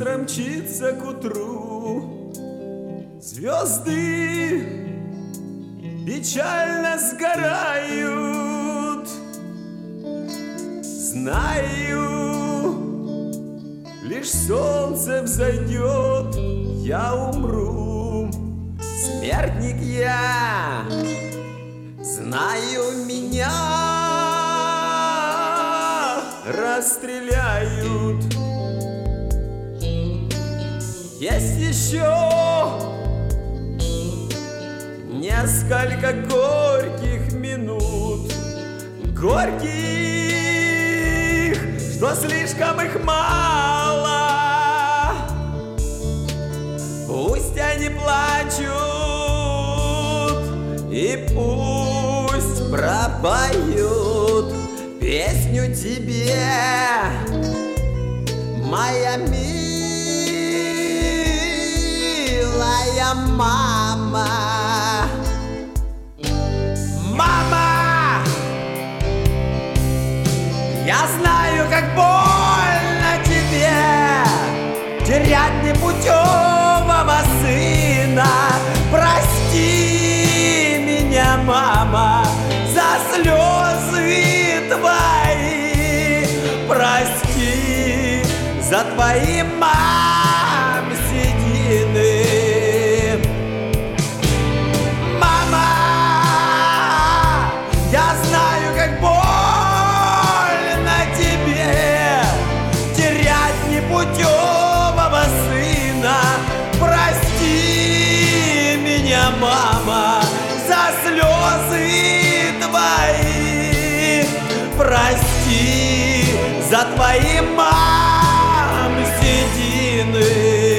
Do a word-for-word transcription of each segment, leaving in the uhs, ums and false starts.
быстро мчится к утру. Звезды печально сгорают. Знаю, лишь солнце взойдет, я умру. Смертник я, знаю, меня расстреляют. Есть еще несколько горьких минут, горьких, что слишком их мало. Пусть они плачут и пусть пропоют песню тебе, моя милая мама. Мама, я знаю, как больно тебе терять непутевого сына. Прости меня, мама, за слезы твои. Прости за твои, мам, седины. Мама, я знаю, как больно тебе терять непутевого сына. Прости меня, мама, за слезы твои. Прости за твои, мам, седины.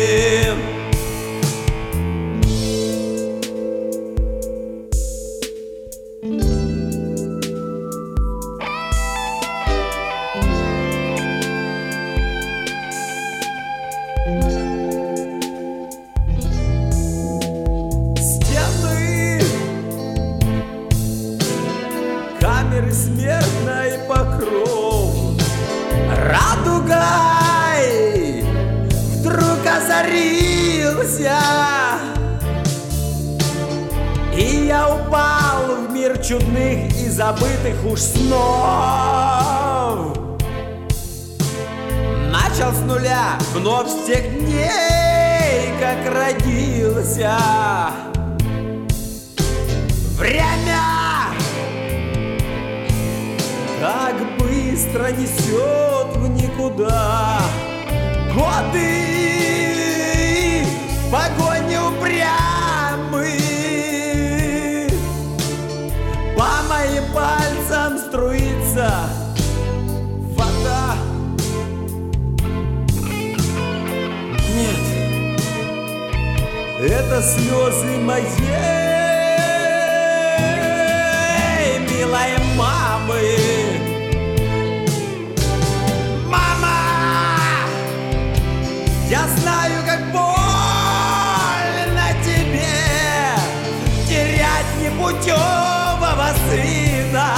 Стены камеры, смертный покров радугой вдруг озарился, и я упал в мир чудных и забытых уж снов. Начал с нуля вновь с тех дней, как родился. Время так быстро несет в никуда. Годы в погоне упрямы, по моим пальцам струится вода. Нет, это слезы моей милой мамы. Мама, я знаю, как больно тебе терять непутевого сына.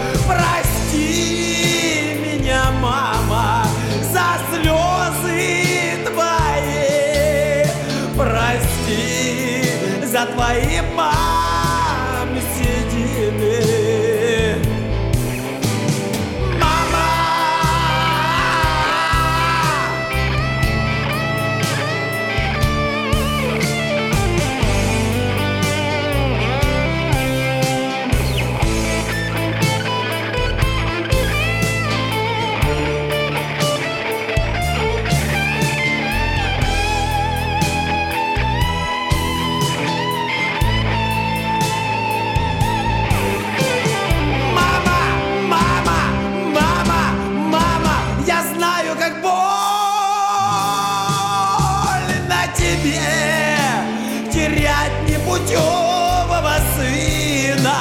Прости меня, мама, за слезы твои. Прости за твои, мам, седины. Терять непутевого сына.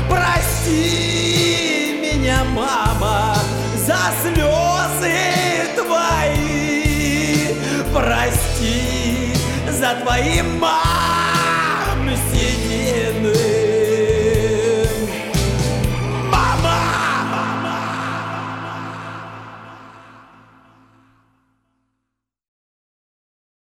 Прости меня, мама, за слезы твои. Прости за твои, мамы.